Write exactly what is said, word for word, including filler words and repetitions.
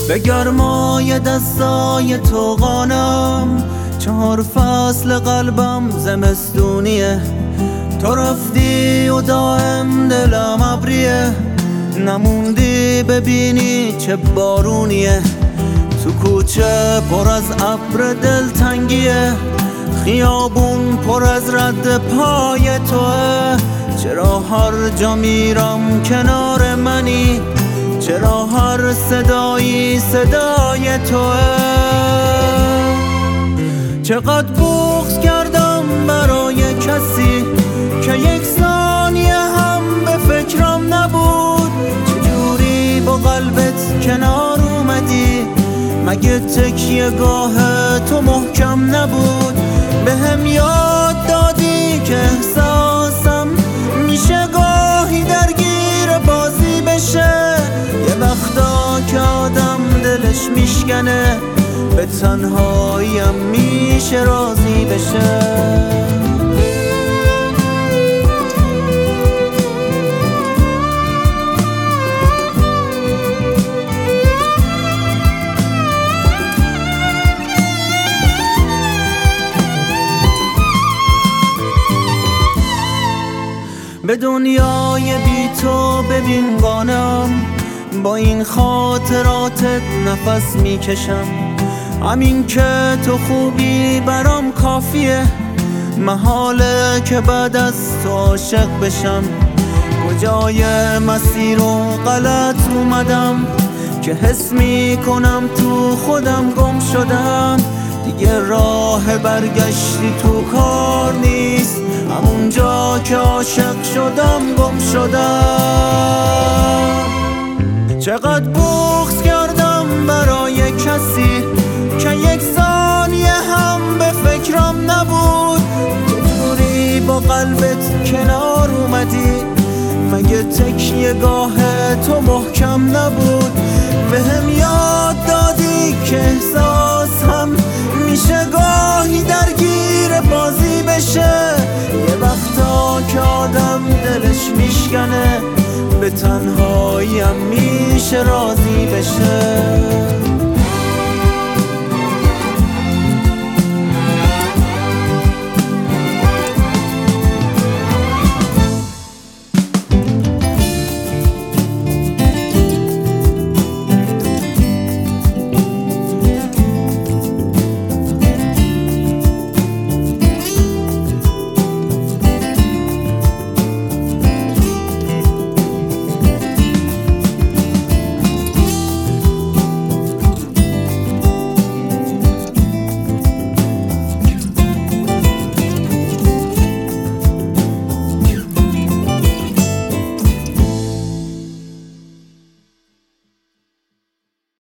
به گرمای دستای تو قانم، چهار فصل قلبم زمستونیه. تو رفتی و دائم دلم ابریه، نموندی ببینی چه بارونیه. تو کوچه پر از ابر دلتنگیه، خیابون پر از رد پای توه. چرا هر جا میرم کنار منی، چرا هر صدایی صدای توه. چقدر بغض کردم برای کسی که یک ثانیه هم به فکرم نبود. چجوری با قلبت کنار اومدی، مگه تکیه گاه تو محکم نبود؟ به هم یاد دادی که احساسم میشه گاهی درگیر بازی بشه. یه وقتا که آدم دلش میشکنه، به تنهاییم میشه راضی بشه. به دنیای بی تو ببین قانم، با این خاطراتت نفس میکشم. همین که تو خوبی برام کافیه، محاله که بعد از تو عاشق بشم. کجای مسیر و غلط اومدم که حس میکنم تو خودم گم شدم. دیگه راه برگشتی تو کار نیست، همونجا که عاشق شدم گم شدم. چقدر بغض کردم برای کسی که یک ثانیه هم به فکرم نبود. چطوری با قلبت کنار اومدی، مگه تکیه گاه تو محکم نبود؟ به هم یاد دادی که احساس هم میشه گاهی درگیر بازی بشه. یه وقتا که آدم دلش میشکنه، به تنهاییم میشه راضی بشه.